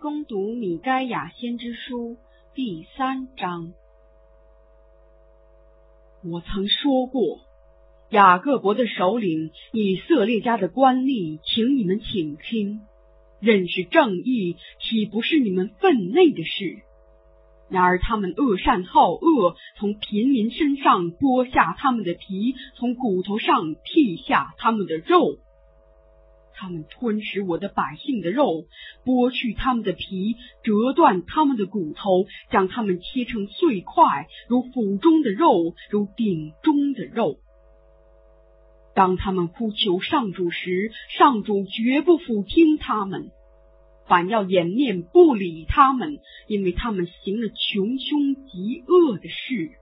攻读米该亚先知书第3章。我曾说过，雅各伯的首领，以色列家的官吏，请你们倾听。认识正义，岂不是你们分内的事？然而他们恶善好恶，从平民身上剥下他们的皮，从骨头上剔下他们的肉。他们吞食我的百姓的肉，剥去他们的皮，折断他们的骨头，将他们切成碎块，如腹中的肉，如鼎中的肉。当他们呼求上主时，上主绝不俯听他们，反要掩面不理他们，因为他们行了穷凶极恶的事。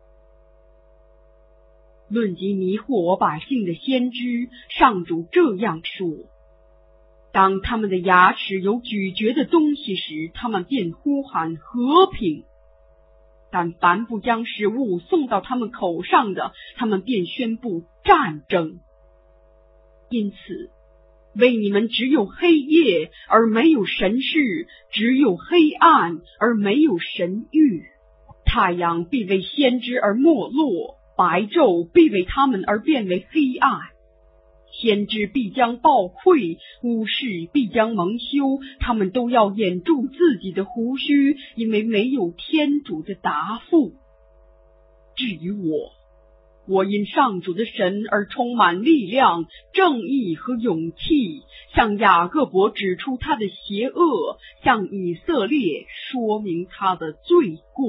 论及迷惑我百姓的先知，上主这样说：当他们的牙齿有咀嚼的东西时，他们便呼喊和平；但凡不将食物送到他们口上的，他们便宣布战争。因此，为你们只有黑夜而没有神视，只有黑暗而没有神谕。太阳必为先知而没落，白昼必为他们而变为黑暗。先知必将暴溃，巫士必将蒙羞，他们都要掩住自己的胡须，因为没有天主的答复。至于我因上主的神而充满力量、正义和勇气，向雅各伯指出他的邪恶，向以色列说明他的罪过。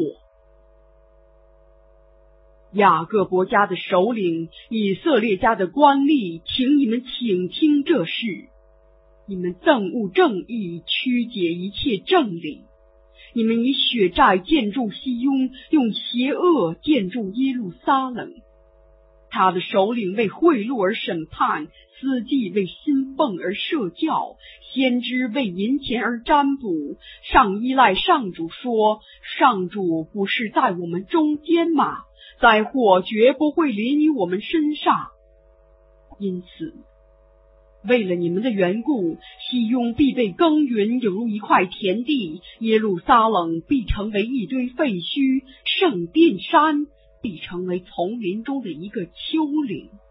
雅各伯家的首领，以色列家的官吏，请你们倾听这事。你们憎恶正义，曲解一切正理。你们以血债建筑西雍，用邪恶建筑耶路撒冷。他的首领为贿赂而审判，司祭为薪俸而设教，先知为银钱而占卜。上依赖上主说：上主不是在我们中间吗？灾祸绝不会临于我们身上。因此，为了你们的缘故，西雍必被耕耘，有如一块田地；耶路撒冷必成为一堆废墟，圣殿山必成为丛林中的一个丘陵。